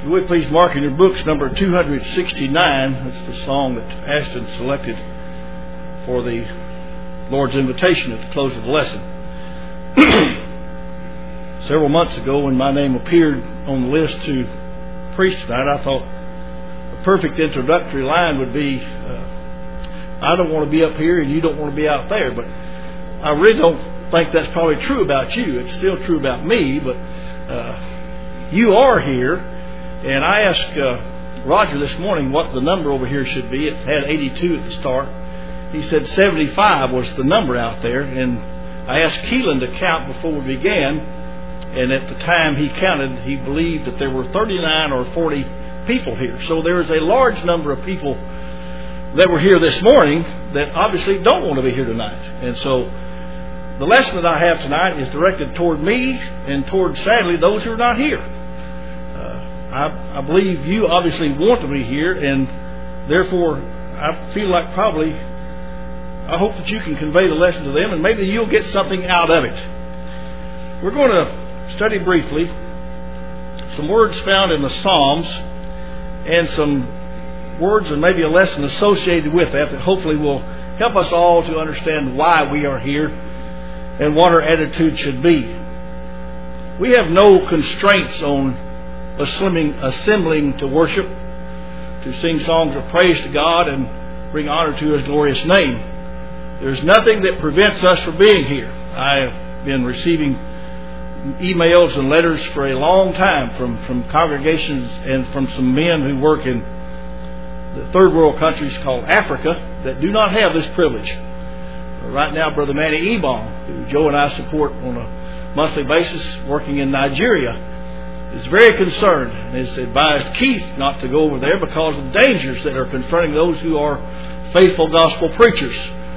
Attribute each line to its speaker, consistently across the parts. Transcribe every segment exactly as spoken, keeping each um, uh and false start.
Speaker 1: If you would please mark in your books number two sixty-nine. That's the song that Ashton selected for the Lord's invitation at the close of the lesson. Several months ago, when my name appeared on the list to preach tonight, I thought a perfect introductory line would be, uh, I don't want to be up here and you don't want to be out there. But I really don't think that's probably true about you. It's still true about me, but uh, you are here. And I asked uh, Roger this morning what the number over here should be. It had eighty-two at the start. He said seventy-five was the number out there. And I asked Keelan to count before we began. And at the time he counted, he believed that there were thirty-nine or forty people here. So there is a large number of people that were here this morning that obviously don't want to be here tonight. And so the lesson that I have tonight is directed toward me and toward, sadly, those who are not here. I, I believe you obviously want to be here, and therefore I feel like probably, I hope that you can convey the lesson to them, and maybe you'll get something out of it. We're going to study briefly some words found in the Psalms and some words and maybe a lesson associated with that that hopefully will help us all to understand why we are here and what our attitude should be. We have no constraints on Assembling, assembling to worship, to sing songs of praise to God and bring honor to His glorious name. There's nothing that prevents us from being here. I have been receiving emails and letters for a long time from, from congregations and from some men who work in the third world countries called Africa that do not have this privilege. Right now, Brother Manny Ebong, who Joe and I support on a monthly basis, working in Nigeria, is very concerned and has advised Keith not to go over there because of dangers that are confronting those who are faithful gospel preachers.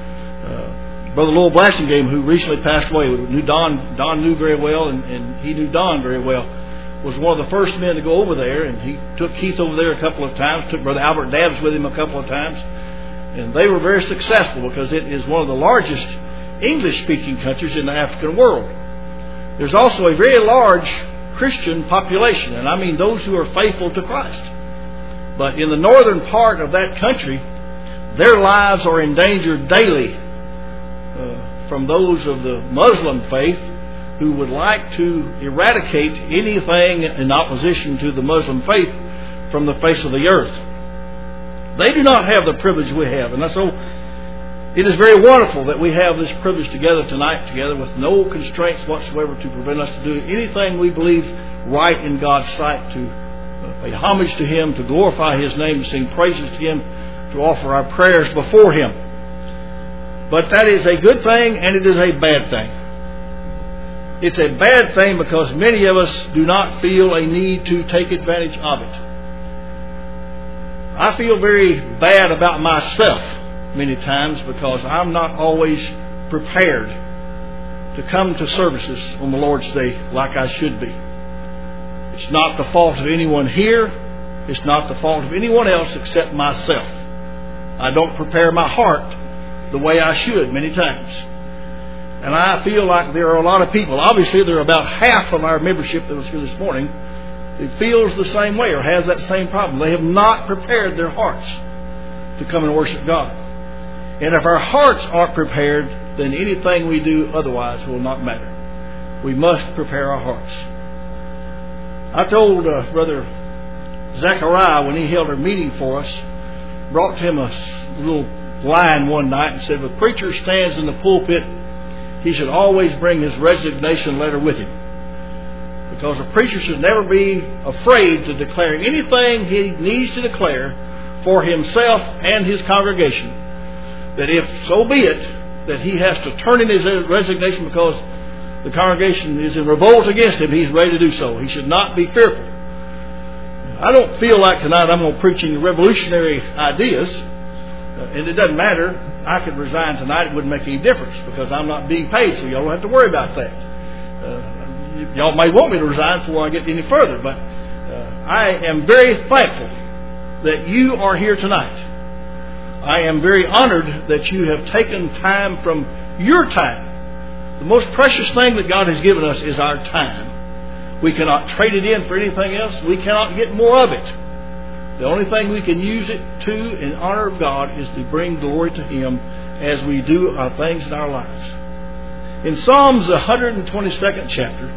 Speaker 1: Uh, Brother Lowell Blassingame, who recently passed away, knew Don, Don knew very well, and, and he knew Don very well, was one of the first men to go over there, and he took Keith over there a couple of times, took Brother Albert Dabbs with him a couple of times, and they were very successful because it is one of the largest English-speaking countries in the African world. There's also a very large Christian population, and I mean those who are faithful to Christ. But in the northern part of that country, their lives are endangered daily uh, from those of the Muslim faith who would like to eradicate anything in opposition to the Muslim faith from the face of the earth. They do not have the privilege we have, and so it is very wonderful that we have this privilege together tonight, together with no constraints whatsoever to prevent us to do anything we believe right in God's sight, to pay homage to Him, to glorify His name, to sing praises to Him, to offer our prayers before Him. But that is a good thing and it is a bad thing. It's a bad thing because many of us do not feel a need to take advantage of it. I feel very bad about myself many times because I'm not always prepared to come to services on the Lord's Day like I should be. It's not the fault of anyone here. It's not the fault of anyone else except myself. I don't prepare my heart the way I should many times. And I feel like there are a lot of people, obviously there are about half of our membership that was here this morning, that feels the same way or has that same problem. They have not prepared their hearts to come and worship God. And if our hearts aren't prepared, then anything we do otherwise will not matter. We must prepare our hearts. I told uh, Brother Zechariah when he held a meeting for us, brought him a little line one night and said, if a preacher stands in the pulpit, he should always bring his resignation letter with him. Because a preacher should never be afraid to declare anything he needs to declare for himself and his congregation. That if so be it, that he has to turn in his resignation because the congregation is in revolt against him, he's ready to do so. He should not be fearful. I don't feel like tonight I'm going to preach any revolutionary ideas, and it doesn't matter. I could resign tonight, it wouldn't make any difference because I'm not being paid, so y'all don't have to worry about that. Uh, y'all may want me to resign before I get any further, but uh, I am very thankful that you are here tonight. I am very honored that you have taken time from your time. The most precious thing that God has given us is our time. We cannot trade it in for anything else. We cannot get more of it. The only thing we can use it to in honor of God is to bring glory to Him as we do our things in our lives. In Psalms one hundred twenty-second chapter,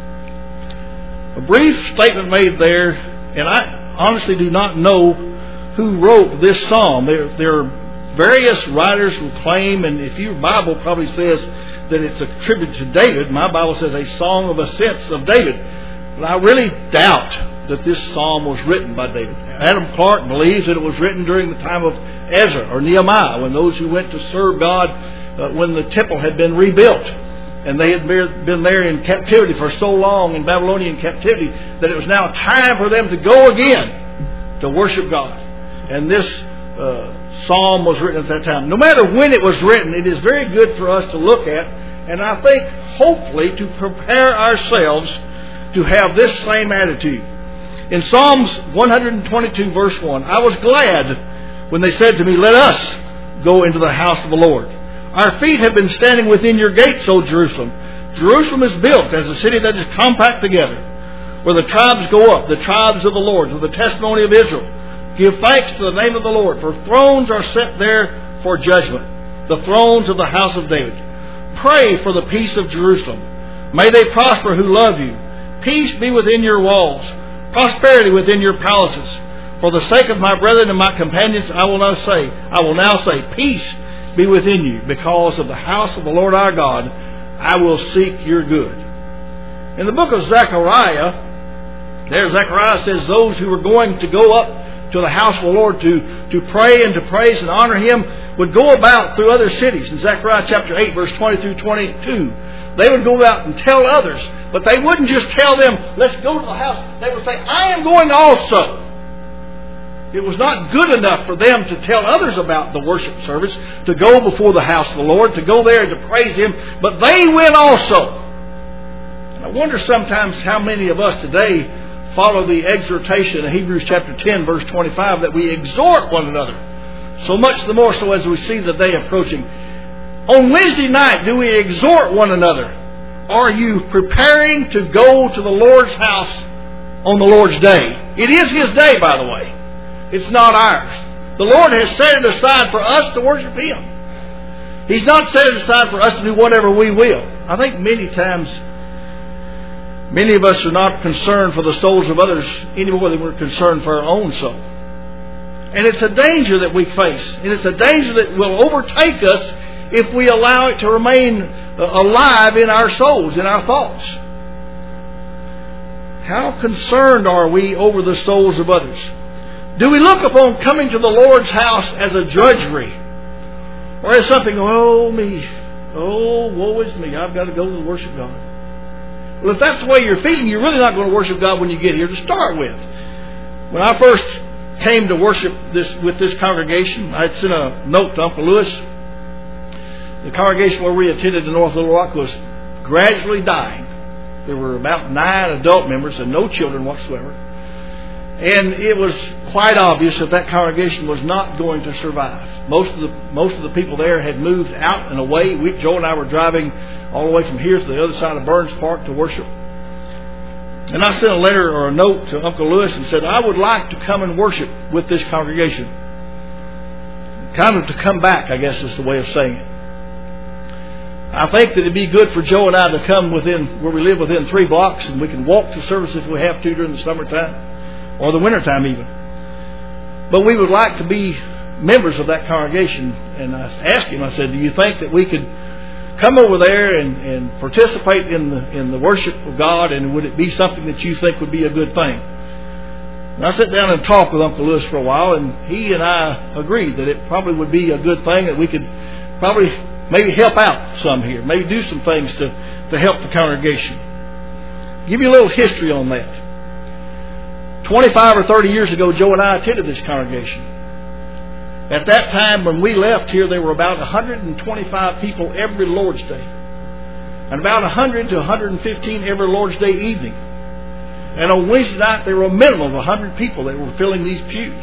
Speaker 1: a brief statement made there, and I honestly do not know who wrote this psalm. There, there are various writers who claim, and if your Bible probably says that it's attributed to David, my Bible says a song of ascents of David. But I really doubt that this psalm was written by David. Adam Clark believes that it was written during the time of Ezra or Nehemiah, when those who went to serve God uh, when the temple had been rebuilt. And they had been there in captivity for so long, in Babylonian captivity, that it was now time for them to go again to worship God. And this uh, psalm was written at that time. No matter when it was written, it is very good for us to look at, and I think hopefully to prepare ourselves to have this same attitude. In Psalms one twenty-two verse one, I was glad when they said to me, let us go into the house of the Lord. Our feet have been standing within your gates, O Jerusalem. Jerusalem is built as a city that is compact together, where the tribes go up, the tribes of the Lord, with the testimony of Israel. Give thanks to the name of the Lord, for thrones are set there for judgment, the thrones of the house of David. Pray for the peace of Jerusalem. May they prosper who love you. Peace be within your walls, prosperity within your palaces. For the sake of my brethren and my companions, I will now say, I will now say, peace be within you. Because of the house of the Lord our God, I will seek your good. In the book of Zechariah, there Zechariah says those who were going to go up to the house of the Lord to, to pray and to praise and honor Him would go about through other cities. In Zechariah chapter eight, verse twenty through twenty-two, they would go out and tell others, but they wouldn't just tell them, let's go to the house. They would say, I am going also. It was not good enough for them to tell others about the worship service, to go before the house of the Lord, to go there and to praise Him, but they went also. And I wonder sometimes how many of us today follow the exhortation in Hebrews chapter ten, verse twenty-five, that we exhort one another. So much the more so as we see the day approaching. On Wednesday night, do we exhort one another? Are you preparing to go to the Lord's house on the Lord's day? It is His day, by the way. It's not ours. The Lord has set it aside for us to worship Him. He's not set it aside for us to do whatever we will. I think many times, many of us are not concerned for the souls of others any more than we're concerned for our own soul. And it's a danger that we face. And it's a danger that will overtake us if we allow it to remain alive in our souls, in our thoughts. How concerned are we over the souls of others? Do we look upon coming to the Lord's house as a drudgery? Or as something, oh me, oh woe is me, I've got to go to worship God. Well, if that's the way you're feeling, you're really not going to worship God when you get here to start with. When I first came to worship this with this congregation, I had sent a note to Uncle Lewis. The congregation where we attended in North Little Rock was gradually dying. There were about nine adult members and no children whatsoever. And it was quite obvious that that congregation was not going to survive. Most of the most of the people there had moved out and away. We, Joe and I were driving all the way from here to the other side of Burns Park to worship. And I sent a letter or a note to Uncle Lewis and said, I would like to come and worship with this congregation. Kind of to come back, I guess is the way of saying it. I think that it'd be good for Joe and I to come within, where we live within three blocks, and we can walk to service if we have to during the summertime. Or the wintertime even. But we would like to be members of that congregation. And I asked him, I said, do you think that we could come over there and, and participate in the in the worship of God, and would it be something that you think would be a good thing? And I sat down and talked with Uncle Lewis for a while, and he and I agreed that it probably would be a good thing, that we could probably maybe help out some here, maybe do some things to, to help the congregation. Give you a little history on that. twenty-five or thirty years ago, Joe and I attended this congregation. At that time, when we left here, there were about one hundred twenty-five people every Lord's Day. And about one hundred to one hundred fifteen every Lord's Day evening. And on Wednesday night, there were a minimum of one hundred people that were filling these pews.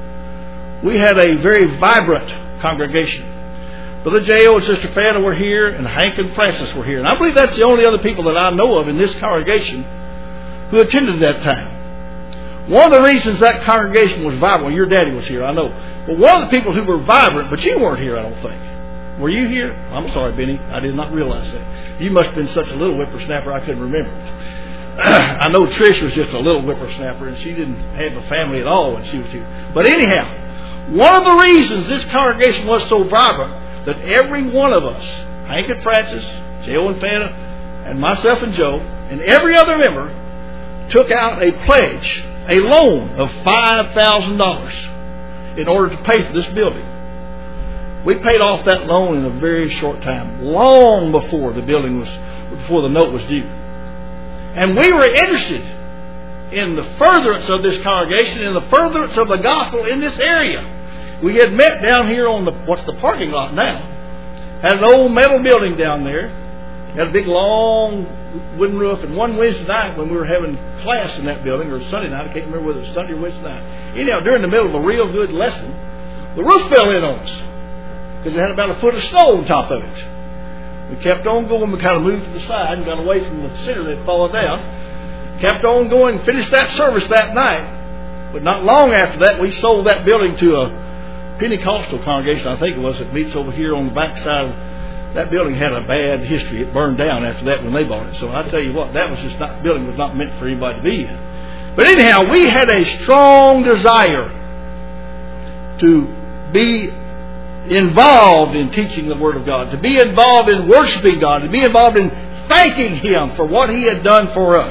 Speaker 1: We had a very vibrant congregation. Brother J O and Sister Fana were here, and Hank and Francis were here. And I believe that's the only other people that I know of in this congregation who attended that time. One of the reasons that congregation was vibrant, well, your daddy was here, I know. But one of the people who were vibrant, but you weren't here, I don't think. Were you here? I'm sorry, Benny. I did not realize that. You must have been such a little whippersnapper, I couldn't remember. I know Trish was just a little whippersnapper, and she didn't have a family at all when she was here. But anyhow, one of the reasons this congregation was so vibrant, that every one of us, Hank and Francis, Joe and Fanta, and myself and Joe, and every other member, took out a pledge, a loan of five thousand dollars in order to pay for this building. We paid off that loan in a very short time, long before the building was, before the note was due. And we were interested in the furtherance of this congregation, in the furtherance of the gospel in this area. We had met down here on the, what's the parking lot now, had an old metal building down there, had a big long wooden roof, and one Wednesday night when we were having class in that building, or Sunday night, I can't remember whether it was Sunday or Wednesday night, anyhow, during the middle of a real good lesson, the roof fell in on us, because it had about a foot of snow on top of it. We kept on going. We kind of moved to the side and got away from the center that had fallen down. Kept on going, finished that service that night. But not long after that, we sold that building to a Pentecostal congregation, I think it was, that meets over here on the back side of that building. Had a bad history. It burned down after that when they bought it. So I tell you what, that was just not, building was not meant for anybody to be in. But anyhow, we had a strong desire to be involved in teaching the Word of God, to be involved in worshiping God, to be involved in thanking Him for what He had done for us.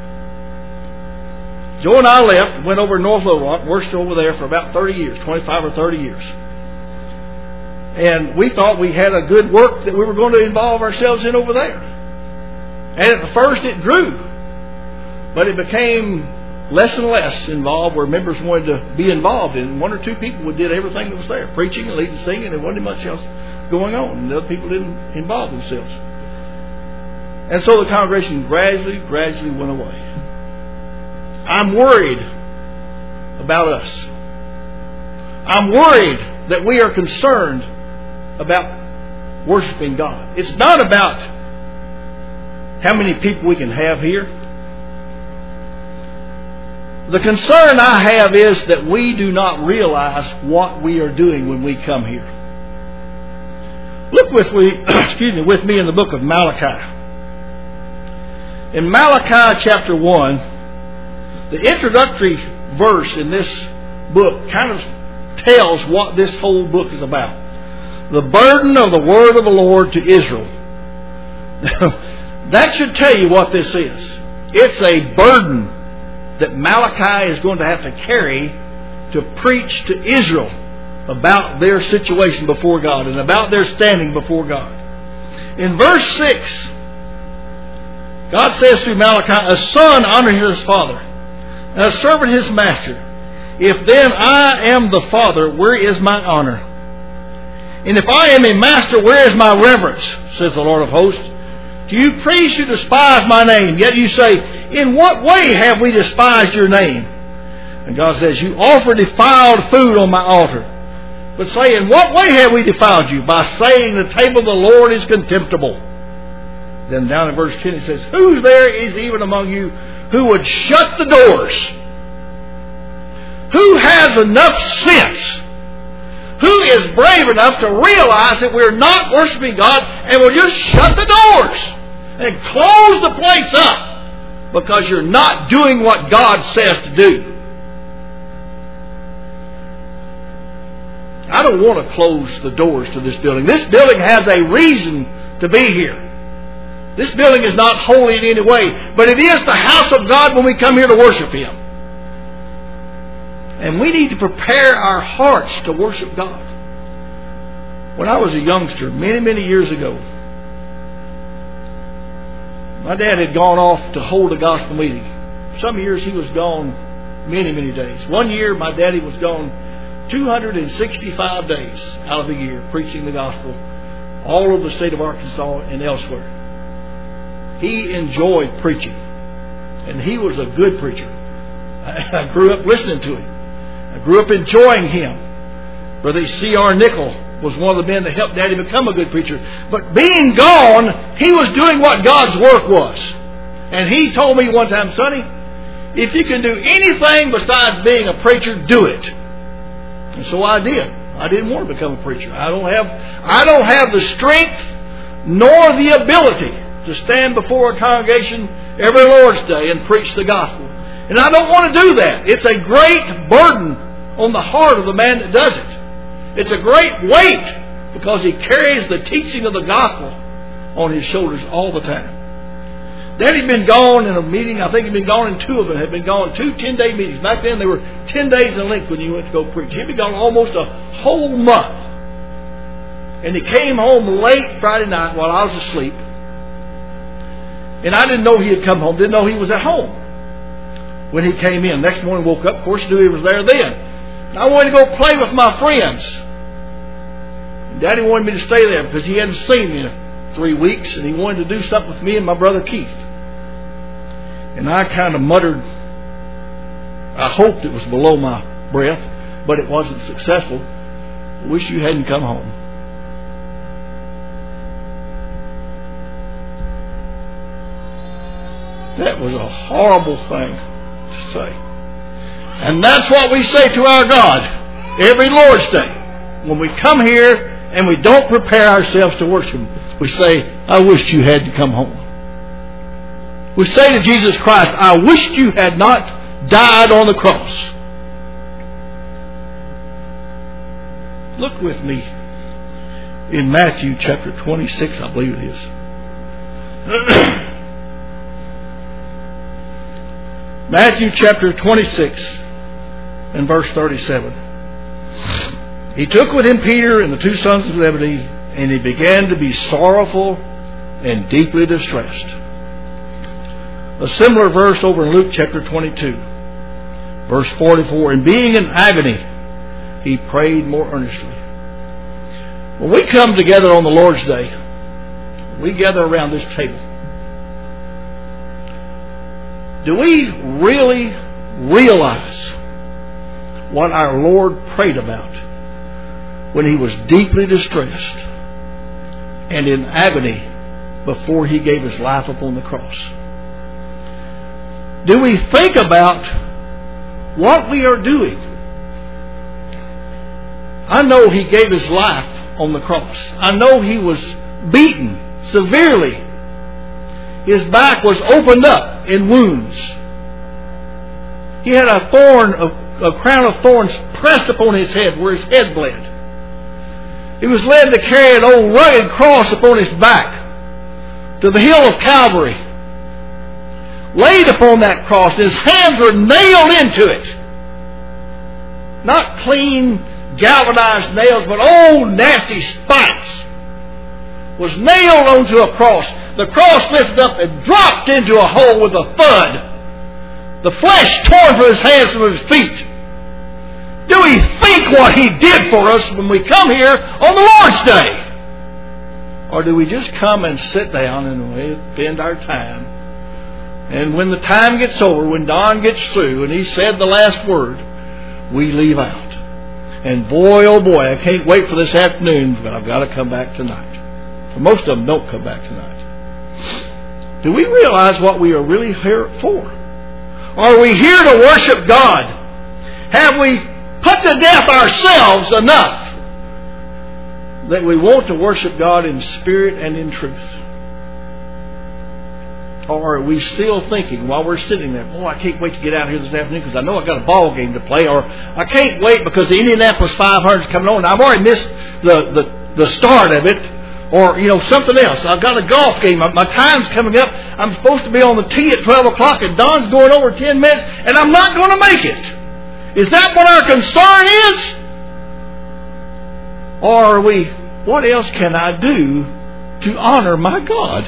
Speaker 1: Joe and I left, went over to North Little Rock, worked over there for about thirty years, twenty-five or thirty years. And we thought we had a good work that we were going to involve ourselves in over there. And at the first it grew, but it became less and less involved, where members wanted to be involved in. One or two people did everything that was there, preaching and leading, singing, and there wasn't much else going on. And the other people didn't involve themselves. And so the congregation gradually, gradually went away. I'm worried about us. I'm worried that we are concerned about worshiping God. It's not about how many people we can have here. The concern I have is that we do not realize what we are doing when we come here. Look with me, excuse me, with me in the book of Malachi. In Malachi chapter one, the introductory verse in this book kind of tells what this whole book is about. The burden of the word of the Lord to Israel. That should tell you what this is. It's a burden that Malachi is going to have to carry to preach to Israel about their situation before God and about their standing before God. In verse six, God says through Malachi, "A son honors his father, and a servant his master. If then I am the father, where is my honor? And if I am a master, where is my reverence? Says the Lord of hosts. To you priests who despise my name, yet you say, in what way have we despised your name? And God says, you offer defiled food on my altar. But say, in what way have we defiled you? By saying the table of the Lord is contemptible. Then down in verse ten it says, who there is even among you who would shut the doors? Who has enough sense? Who is brave enough to realize that we're not worshiping God and will just shut the doors and close the place up because you're not doing what God says to do? I don't want to close the doors to this building. This building has a reason to be here. This building is not holy in any way, but it is the house of God when we come here to worship Him. And we need to prepare our hearts to worship God. When I was a youngster, many, many years ago, my dad had gone off to hold a gospel meeting. Some years he was gone many, many days. One year my daddy was gone two hundred sixty-five days out of the year preaching the gospel all over the state of Arkansas and elsewhere. He enjoyed preaching. And he was a good preacher. I grew up listening to him. I grew up enjoying him. Brother C R Nickel was one of the men that helped Daddy become a good preacher. But being gone, he was doing what God's work was. And he told me one time, Sonny, If you can do anything besides being a preacher, do it. And so I did. I didn't want to become a preacher. I don't have I don't have the strength nor the ability to stand before a congregation every Lord's Day and preach the gospel. And I don't want to do that. It's a great burden on the heart of the man that does it. It's a great weight because he carries the teaching of the gospel on his shoulders all the time. Daddy'd been gone in a meeting. I think he'd been gone in two of them. Had been gone two ten-day meetings. Back then they were ten days in length when you went to go preach. He'd been gone almost a whole month. And he came home late Friday night while I was asleep. And I didn't know he had come home. Didn't know he was at home when he came in. Next morning woke up. Of course, knew he was there then. And I wanted to go play with my friends. And Daddy wanted me to stay there because he hadn't seen me in three weeks. And he wanted to do something with me and my brother Keith. And I kind of muttered, I hoped it was below my breath, but it wasn't successful. Wish you hadn't come home. That was a horrible thing to say. And that's what we say to our God every Lord's Day. When we come here and we don't prepare ourselves to worship Him, we say, I wished you had to come home. We say to Jesus Christ, I wished you had not died on the cross. Look with me in Matthew chapter twenty-six, I believe it is. Matthew chapter twenty-six and verse thirty-seven. He took with him Peter and the two sons of Zebedee, and he began to be sorrowful and deeply distressed. A similar verse over in Luke chapter twenty-two, verse forty-four. And being in agony, he prayed more earnestly. When we come together on the Lord's Day, we gather around this table. Do we really realize what our Lord prayed about when He was deeply distressed and in agony before He gave His life upon the cross? Do we think about what we are doing? I know He gave His life on the cross. I know He was beaten severely. His back was opened up in wounds. He had a thorn, a, a crown of thorns pressed upon His head where His head bled. He was led to carry an old rugged cross upon His back to the hill of Calvary. Laid upon that cross, His hands were nailed into it. Not clean, galvanized nails, but old, nasty spikes. Was nailed onto a cross. The cross lifted up and dropped into a hole with a thud. The flesh torn from His hands and from His feet. Do we think what He did for us when we come here on the Lord's Day? Or do we just come and sit down and spend our time? And when the time gets over, when Don gets through and he said the last word, we leave out. And boy, oh boy, I can't wait for this afternoon, but I've got to come back tonight. For most of them don't come back tonight. Do we realize what we are really here for? Are we here to worship God? Have we put to death ourselves enough that we want to worship God in spirit and in truth? Or are we still thinking while we're sitting there, boy, I can't wait to get out here this afternoon because I know I've got a ball game to play, or I can't wait because the Indianapolis five hundred is coming on and I've already missed the, the, the start of it, or, you know, something else. I've got a golf game. My, my time's coming up. I'm supposed to be on the tee at twelve o'clock and Don's going over ten minutes and I'm not going to make it. Is that what our concern is? Or are we, what else can I do to honor my God?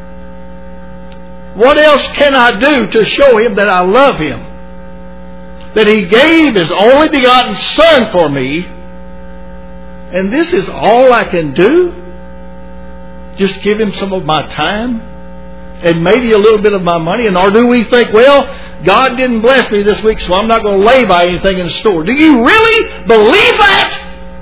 Speaker 1: What else can I do to show Him that I love Him? That He gave His only begotten Son for me. And this is all I can do? Just give Him some of my time? And maybe a little bit of my money? And or do we think, well, God didn't bless me this week, so I'm not going to lay by anything in the store. Do you really believe that?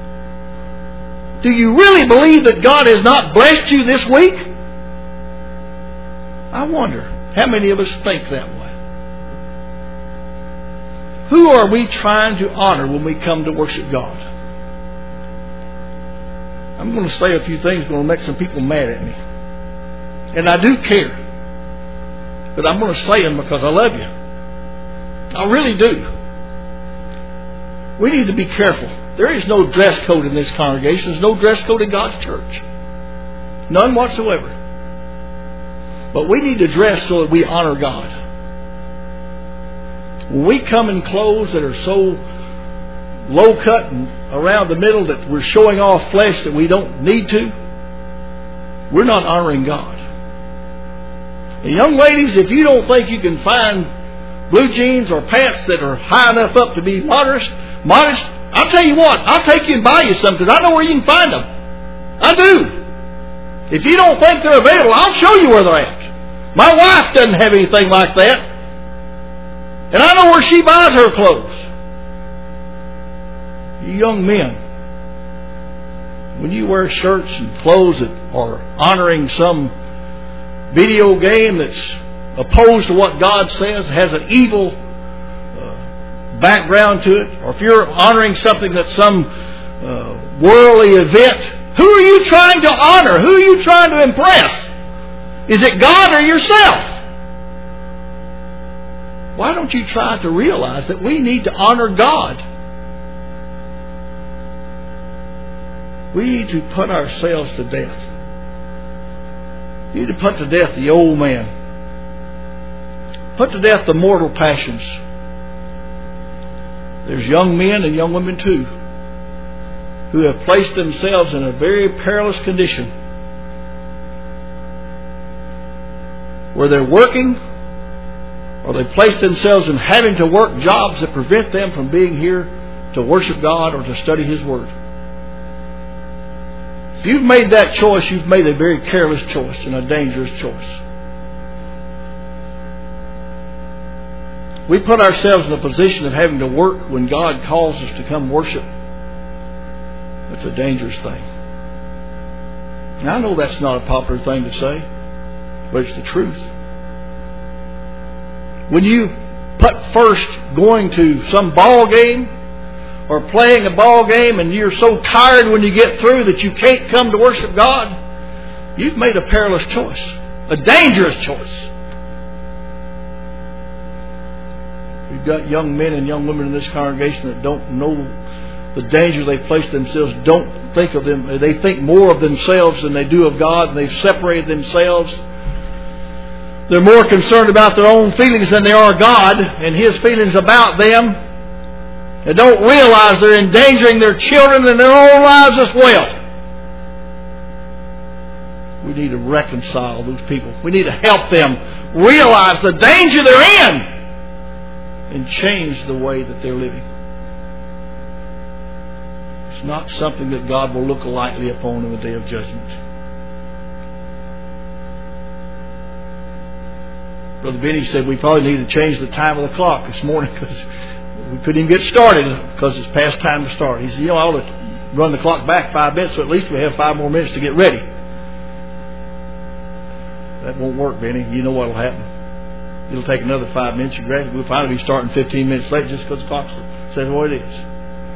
Speaker 1: Do you really believe that God has not blessed you this week? I wonder how many of us think that way. Who are we trying to honor when we come to worship God? I'm going to say a few things going to make some people mad at me. And I do care. But I'm going to say them because I love you. I really do. We need to be careful. There is no dress code in this congregation. There's no dress code in God's church. None whatsoever. But we need to dress so that we honor God. When we come in clothes that are so low cut and around the middle that we're showing off flesh that we don't need to, we're not honoring God. And young ladies, if you don't think you can find blue jeans or pants that are high enough up to be modest, modest, I'll tell you what, I'll take you and buy you some because I know where you can find them. I do. If you don't think they're available, I'll show you where they're at. My wife doesn't have anything like that. And I know where she buys her clothes. You young men, when you wear shirts and clothes that are honoring some video game that's opposed to what God says, has an evil uh, background to it, or if you're honoring something that's some uh, worldly event, who are you trying to honor? Who are you trying to impress? Is it God or yourself? Why don't you try to realize that we need to honor God? We need to put ourselves to death. You need to put to death the old man. Put to death the mortal passions. There's young men and young women too who have placed themselves in a very perilous condition where they're working, or they place themselves in having to work jobs that prevent them from being here to worship God or to study His Word. If you've made that choice, you've made a very careless choice and a dangerous choice. We put ourselves in a position of having to work when God calls us to come worship. That's a dangerous thing. Now, I know that's not a popular thing to say, but it's the truth. When you put first going to some ball game or playing a ball game and you're so tired when you get through that you can't come to worship God, you've made a perilous choice, a dangerous choice. We've got young men and young women in this congregation that don't know the danger they place themselves, don't think of them. They think more of themselves than they do of God, and they've separated themselves. They're more concerned about their own feelings than they are God and His feelings about them. They don't realize they're endangering their children and their own lives as well. We need to reconcile those people. We need to help them realize the danger they're in and change the way that they're living. It's not something that God will look lightly upon in the day of judgment. Brother Benny said we probably need to change the time of the clock this morning because we couldn't even get started because it's past time to start. He said, you know, I ought to run the clock back five minutes so at least we have five more minutes to get ready. That won't work, Benny. You know what will happen. It'll take another five minutes. We'll finally be starting fifteen minutes late just because the clock says what it is.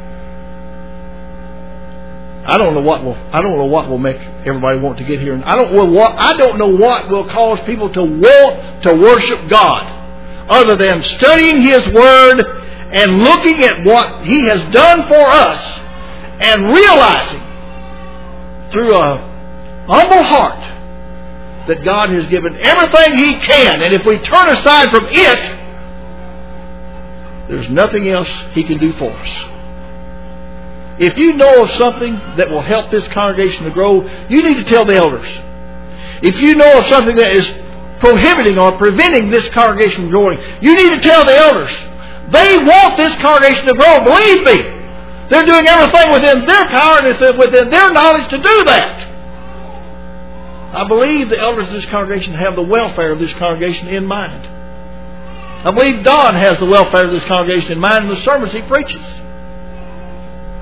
Speaker 1: I don't know what will. I don't know what will make everybody want to get here, and I don't know what. I don't know what will cause people to want to worship God, other than studying His Word and looking at what He has done for us, and realizing through a humble heart that God has given everything He can, and if we turn aside from it, there's nothing else He can do for us. If you know of something that will help this congregation to grow, you need to tell the elders. If you know of something that is prohibiting or preventing this congregation from growing, you need to tell the elders. They want this congregation to grow. Believe me. They're doing everything within their power and within their knowledge to do that. I believe the elders of this congregation have the welfare of this congregation in mind. I believe Don has the welfare of this congregation in mind in the sermons he preaches.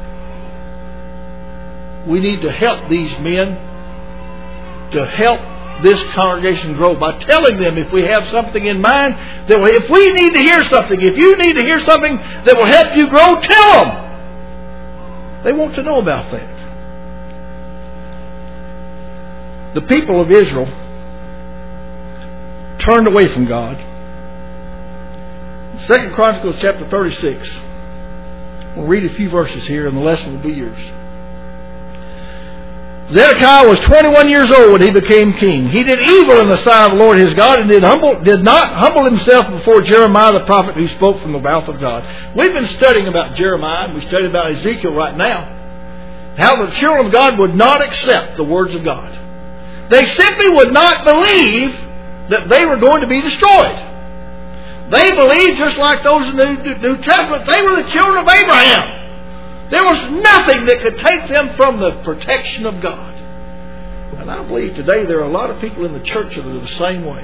Speaker 1: We need to help these men, to help this congregation grow by telling them if we have something in mind, that if we need to hear something, if you need to hear something that will help you grow, tell them. They want to know about that. The people of Israel turned away from God. Second Chronicles chapter thirty-six. We'll read a few verses here and the lesson will be yours. Zedekiah was twenty-one years old when he became king. He did evil in the sight of the Lord his God and did, humble, did not humble himself before Jeremiah the prophet who spoke from the mouth of God. We've been studying about Jeremiah and we study about Ezekiel right now. How the children of God would not accept the words of God. They simply would not believe that they were going to be destroyed. They believed, just like those in the New Testament, they were the children of Abraham. There was nothing that could take them from the protection of God. And I believe today there are a lot of people in the church that are the same way.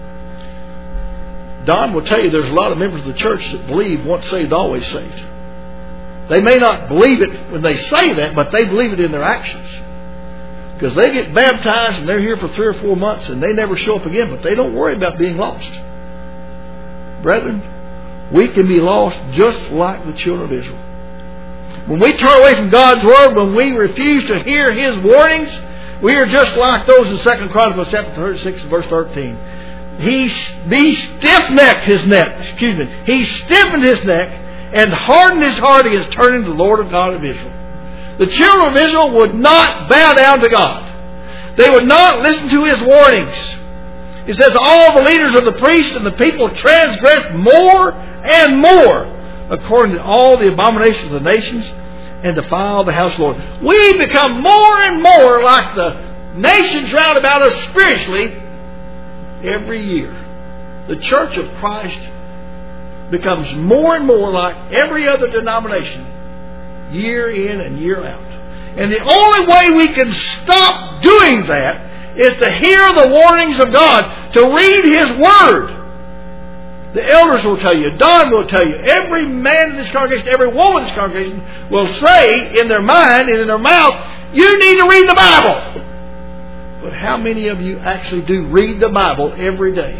Speaker 1: Don will tell you there's a lot of members of the church that believe once saved, always saved. They may not believe it when they say that, but they believe it in their actions. Because they get baptized and they're here for three or four months and they never show up again, but they don't worry about being lost. Brethren, we can be lost just like the children of Israel. When we turn away from God's Word, when we refuse to hear His warnings, we are just like those in Second Chronicles chapter thirty-six verse thirteen. He, he stiff-necked his neck. Excuse me. He stiffened his neck and hardened his heart against turning to the Lord of God of Israel. The children of Israel would not bow down to God. They would not listen to His warnings. It says all the leaders of the priests and the people transgressed more and more according to all the abominations of the nations and defile the house of the Lord. We become more and more like the nations round about us spiritually every year. The Church of Christ becomes more and more like every other denomination year in and year out. And the only way we can stop doing that is to hear the warnings of God, to read His Word. The elders will tell you, Don will tell you, every man in this congregation, every woman in this congregation will say in their mind and in their mouth, you need to read the Bible. But how many of you actually do read the Bible every day?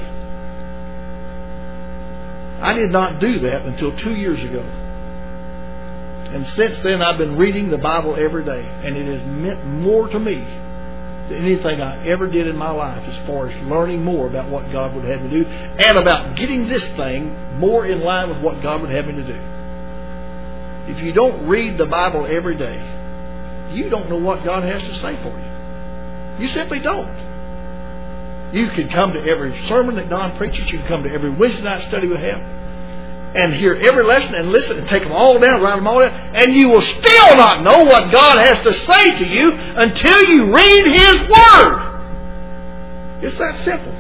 Speaker 1: I did not do that until two years ago. And since then I've been reading the Bible every day. And it has meant more to me than anything I ever did in my life as far as learning more about what God would have me do and about getting this thing more in line with what God would have me to do. If you don't read the Bible every day, you don't know what God has to say for you. You simply don't. You can come to every sermon that Don preaches. You can come to every Wednesday night study we have and hear every lesson and listen and take them all down, write them all down, and you will still not know what God has to say to you until you read His Word. It's that simple.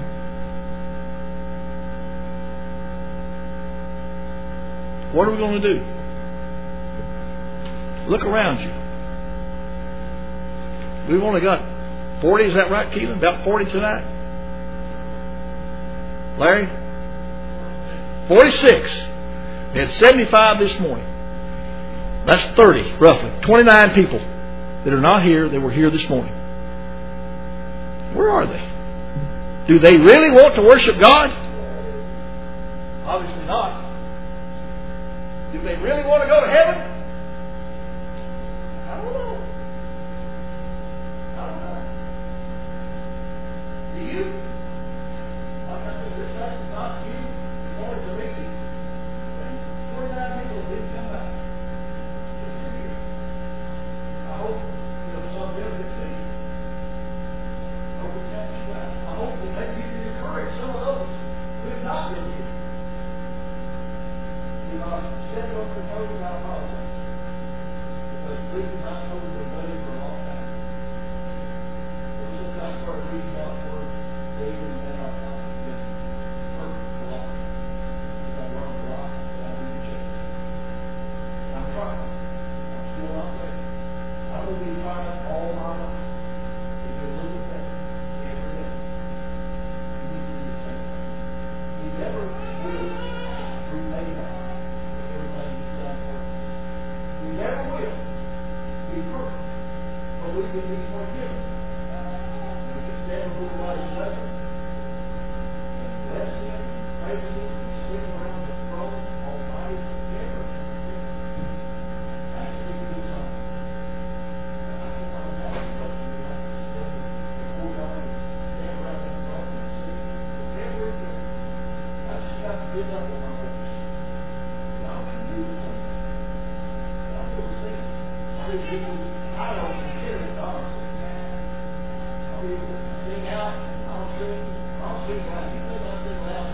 Speaker 1: What are we going to do? Look around you. We've only got forty, is that right, Keelan? About forty tonight? Larry? forty-six. We had seventy-five this morning. That's thirty, roughly. twenty-nine people that are not here, that were here this morning. Where are they? Do they really want to worship God? Obviously not. Do they really want to go to heaven? I don't know. I don't know. Do you? Like I said, this lesson is not to you. It's only to me. twenty-nine people didn't come back. Just here. I hope you know some evidence to you. I hope it's happening back. I hope that maybe you can encourage some of those who have not been here. You know, stand up for those about apologize. Because we've not told them money for a long time. Ever since I started reading God's Word, David and then I've not been perfect for long. I've learned a lot. I'm trying. I'm still not there. I will be trying all my life to get a little better every day. You need to do the same thing. We never will repay God for everything He's done for us. We never will be perfect, but we can be forgiven. We can stand before God in heaven and bless Him, praise Him, and sit around the throne Almighty forever. That's what we do something. I cannot imagine what we would like to stand before God and stand around that throne and see everything. I just got to get up on my face. God can do something. God will see. I mean, people, I don't consider it honestly. I'll be able to sing out. I'll sing. I'll sing loud. You think I sing loud?